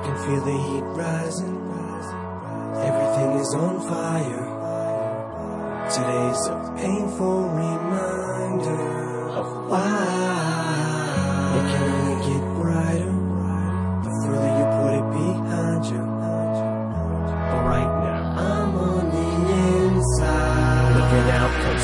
can feel the heat rising. Everything is on fire. Today's a painful reminder of why it can only get brighter the further you put it behind you. But right now I'm on the inside, looking out 'cause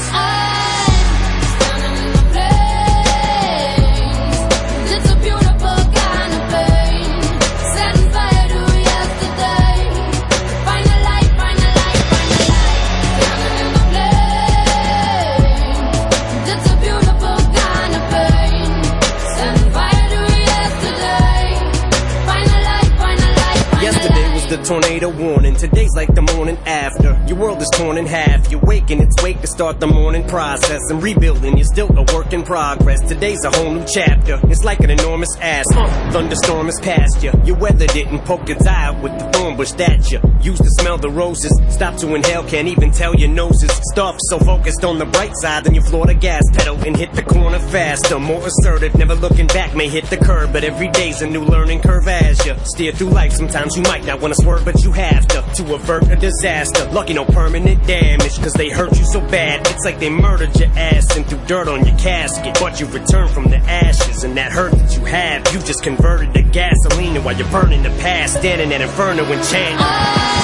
the tornado warning. Today's like the morning after. Your world is torn in half. You wake in its wake to start the morning process. And rebuilding, you're still a work in progress. Today's a whole new chapter. It's like an enormous ass. Thunderstorm is past you. Your weather didn't poke its eye out with the thorn bush that you used to smell the roses. Stop to inhale, can't even tell your noses. Stuff so focused on the bright side, then you floor the gas pedal and hit the corner faster. More assertive, never looking back, may hit the curb. But every day's a new learning curve as you steer through life. Sometimes you might not want to swerve, but you have to avert a disaster. Lucky no permanent damage, cause they hurt you so bad. It's like they murdered your ass and threw dirt on your casket. But you returned from the ashes, and that hurt that you have, you just converted to gasoline. And while you're burning the past, standing at inferno and chanting.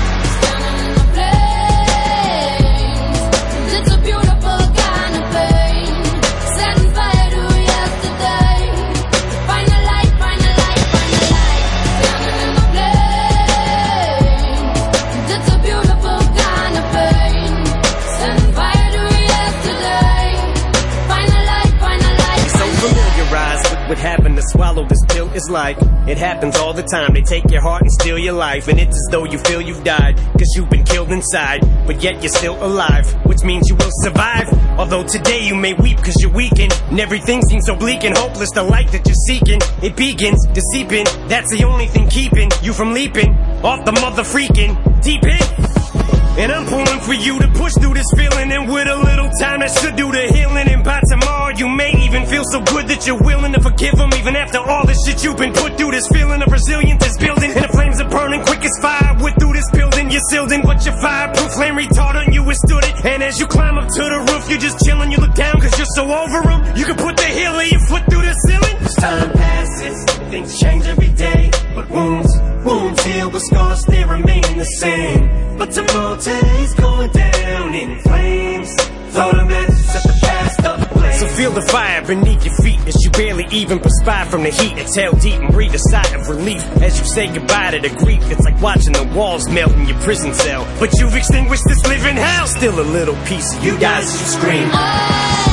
What happened to swallow this pill is like it happens all the time. They take your heart and steal your life, and it's as though you feel you've died, cause you've been killed inside, but yet you're still alive, which means you will survive. Although today you may weep cause you're weakened, and everything seems so bleak and hopeless. The light that you're seeking, it begins to seep in. That's the only thing keeping you from leaping off the mother freaking deep end. And I'm pulling for you to push through this feeling, and with a little time that should do the healing. And by tomorrow you may even feel so good that you're willing to forgive them, even after all the shit you've been put through. This feeling of resilience is building, and the flames are burning quick as fire. With through this building, you're sealed in, but your fireproof flame retardant, you withstood it. And as you climb up to the roof, you're just chilling. You look down cause you're so over them. You can put the heel of your foot through the ceiling. As time passes, things change every day, but wounds heal, but scars they remain the same. But tomorrow today's going down in flames. Throw the matches at the past ablaze. So feel the fire beneath your feet as you barely even perspire from the heat. Exhale deep and breathe a sigh of relief as you say goodbye to the grief. It's like watching the walls melt in your prison cell, but you've extinguished this living hell. Still a little piece of you dies as you scream.